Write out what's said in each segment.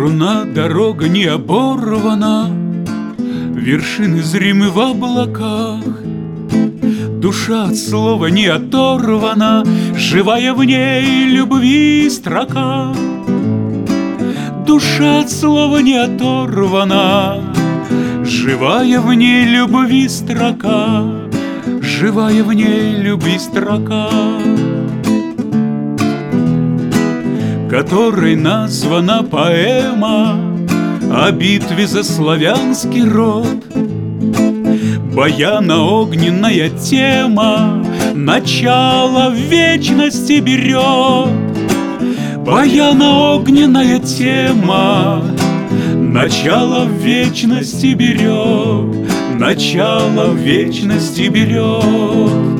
Струна, дорога не оборвана, вершины зримы в облаках. Душа от слова не оторвана, живая в ней любви строка. Душа от слова не оторвана, живая в ней любви строка, живая в ней любви строка, которой названа поэма о битве за славянский род. Баяно-огненная тема начало в вечности берет. Баяно-огненная тема начало в вечности берет, начало в вечности берет.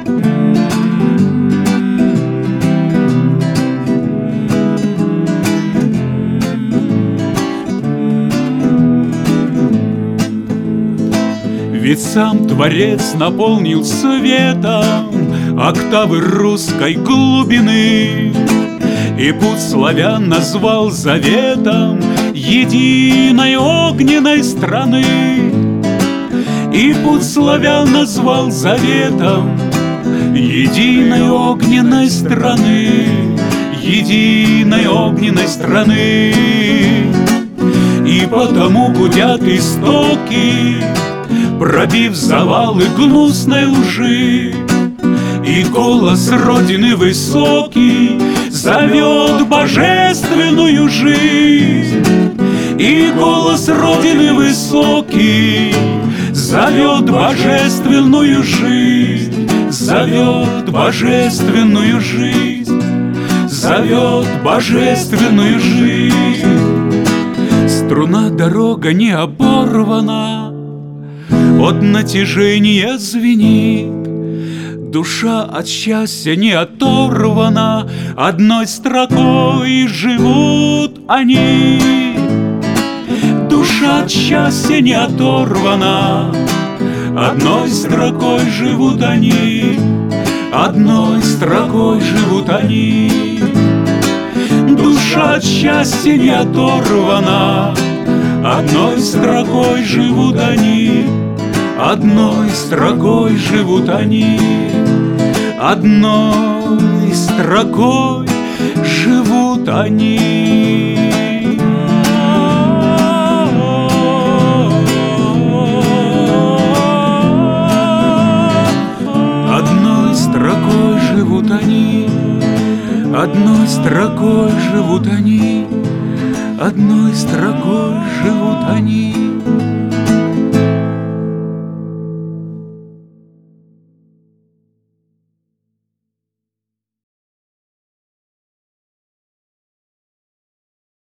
Ведь сам Творец наполнил светом октавы русской глубины, и путь славян назвал заветом единой огненной страны. И путь славян назвал заветом единой огненной страны, единой огненной страны. И потому гудят истоки, пробив завалы гнусной лжи, и голос Родины высокий зовет божественную жизнь. И голос Родины высокий зовет божественную жизнь, зовет божественную жизнь, зовет божественную жизнь. Струна, дорога не оборвана, от натяжения звенит. Душа от счастья не оторвана, одной строкой живут они. Душа от счастья не оторвана, одной строкой живут они, одной строкой живут они. Душа от счастья не оторвана, одной строкой живут они, одной строкой живут они, одной строкой живут они. Одной строкой живут они, одной строкой живут они, одной строкой живут они.